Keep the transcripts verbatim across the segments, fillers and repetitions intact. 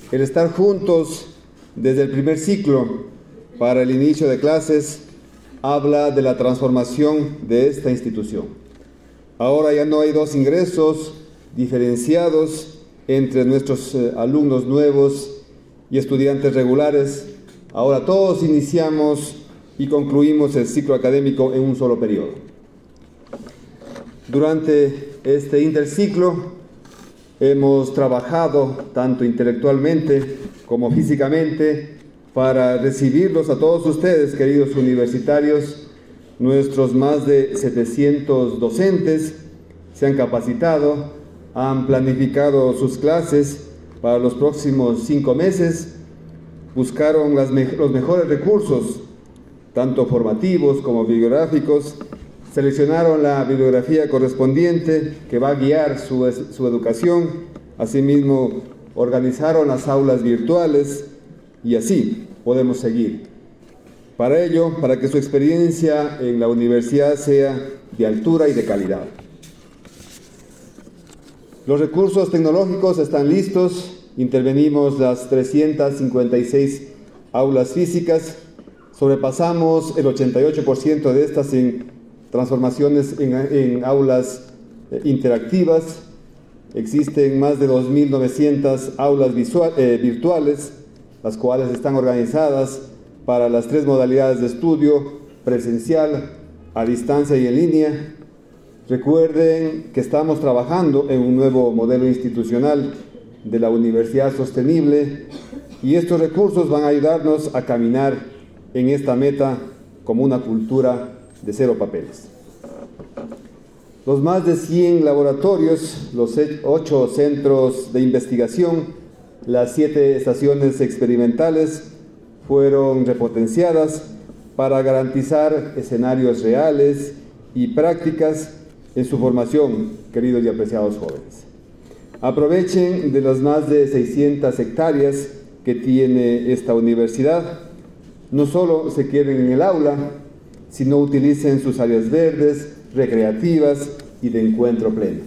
El estar juntos desde el primer ciclo para el inicio de clases habla de la transformación de esta institución. Ahora ya no hay dos ingresos diferenciados entre nuestros eh, alumnos nuevos y estudiantes regulares. Ahora todos iniciamos y concluimos el ciclo académico en un solo periodo. Durante este interciclo hemos trabajado tanto intelectualmente como físicamente para recibirlos a todos ustedes, queridos universitarios. Nuestros más de setecientos docentes se han capacitado, han planificado sus clases para los próximos cinco meses, buscaron las me- los mejores recursos, tanto formativos como bibliográficos, seleccionaron la bibliografía correspondiente que va a guiar su, su educación, asimismo organizaron las aulas virtuales y así podemos seguir. Para ello, para que su experiencia en la universidad sea de altura y de calidad. Los recursos tecnológicos están listos, intervenimos las trescientas cincuenta y seis aulas físicas, sobrepasamos el ochenta y ocho por ciento de estas en transformaciones en, en aulas eh, interactivas. Existen más de dos mil novecientas aulas visual, eh, virtuales, las cuales están organizadas para las tres modalidades de estudio: presencial, a distancia y en línea. Recuerden que estamos trabajando en un nuevo modelo institucional de la Universidad Sostenible y estos recursos van a ayudarnos a caminar en esta meta como una cultura de cero papeles. Los más de cien laboratorios, los ocho centros de investigación, las siete estaciones experimentales fueron repotenciadas para garantizar escenarios reales y prácticas en su formación, queridos y apreciados jóvenes. Aprovechen de las más de seiscientas hectáreas que tiene esta universidad. No solo se queden en el aula, sino utilicen sus áreas verdes, recreativas y de encuentro pleno.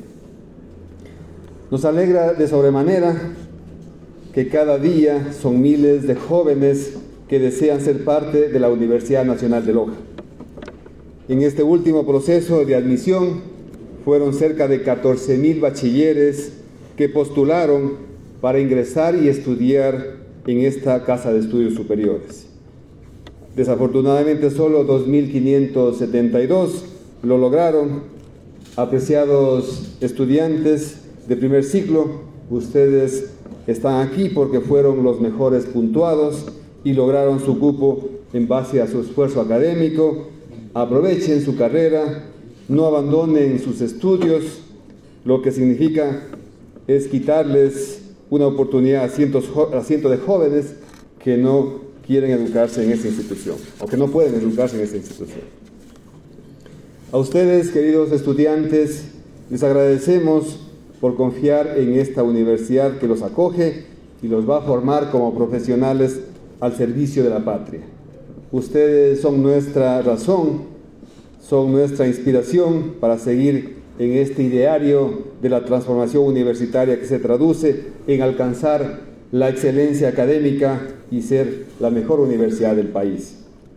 Nos alegra de sobremanera que cada día son miles de jóvenes que desean ser parte de la Universidad Nacional de Loja. En este último proceso de admisión fueron cerca de catorce mil bachilleres que postularon para ingresar y estudiar en esta Casa de Estudios Superiores. Desafortunadamente solo dos mil quinientos setenta y dos lo lograron. Apreciados estudiantes de primer ciclo, ustedes están aquí porque fueron los mejores puntuados y lograron su cupo en base a su esfuerzo académico. Aprovechen su carrera, no abandonen sus estudios, lo que significa es quitarles una oportunidad a cientos, a cientos de jóvenes que no quieren educarse en esta institución o que no pueden educarse en esta institución. A ustedes, queridos estudiantes, les agradecemos por confiar en esta universidad que los acoge y los va a formar como profesionales al servicio de la patria. Ustedes son nuestra razón, son nuestra inspiración para seguir en este ideario de la transformación universitaria que se traduce en alcanzar la excelencia académica y ser la mejor universidad del país.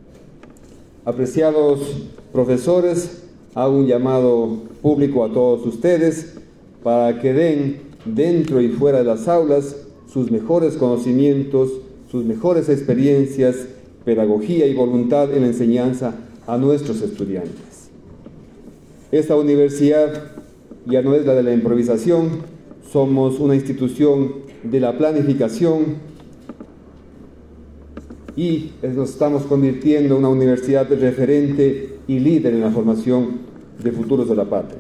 Apreciados profesores, hago un llamado público a todos ustedes para que den dentro y fuera de las aulas sus mejores conocimientos, sus mejores experiencias, pedagogía y voluntad en la enseñanza a nuestros estudiantes. Esta universidad ya no es la de la improvisación, somos una institución de la planificación y nos estamos convirtiendo en una universidad referente y líder en la formación de futuros de la patria.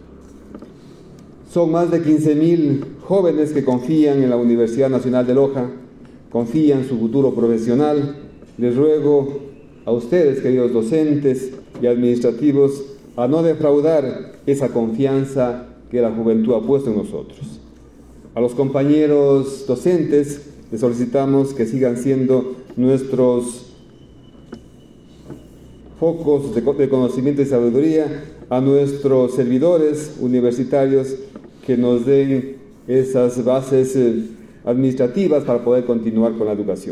Son más de quince mil jóvenes que confían en la Universidad Nacional de Loja, confían en su futuro profesional. Les ruego a ustedes, queridos docentes y administrativos, a no defraudar esa confianza que la juventud ha puesto en nosotros. A los compañeros docentes les solicitamos que sigan siendo nuestros focos de, de conocimiento y sabiduría, a nuestros servidores universitarios que nos den esas bases eh, administrativas para poder continuar con la educación.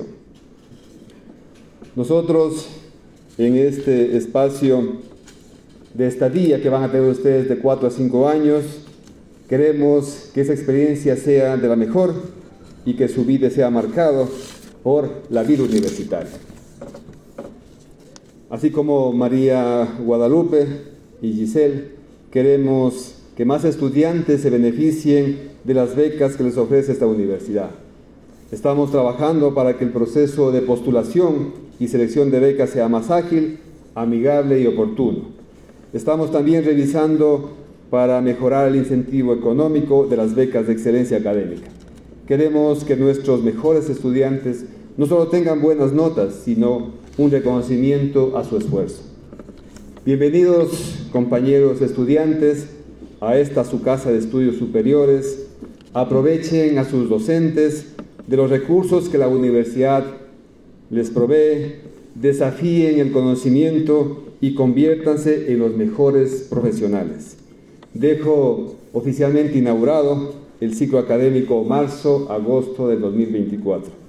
Nosotros, en este espacio de estadía que van a tener ustedes de cuatro a cinco años, queremos que esa experiencia sea de la mejor y que su vida sea marcada por la vida universitaria. Así como María Guadalupe y Giselle, queremos que más estudiantes se beneficien de las becas que les ofrece esta universidad. Estamos trabajando para que el proceso de postulación y selección de becas sea más ágil, amigable y oportuno. Estamos también revisando para mejorar el incentivo económico de las becas de excelencia académica. Queremos que nuestros mejores estudiantes no solo tengan buenas notas, sino un reconocimiento a su esfuerzo. Bienvenidos, compañeros estudiantes, a esta su casa de estudios superiores. Aprovechen a sus docentes de los recursos que la universidad les provee, desafíen el conocimiento y conviértanse en los mejores profesionales. Dejo oficialmente inaugurado el ciclo académico marzo-agosto del dos mil veinticuatro.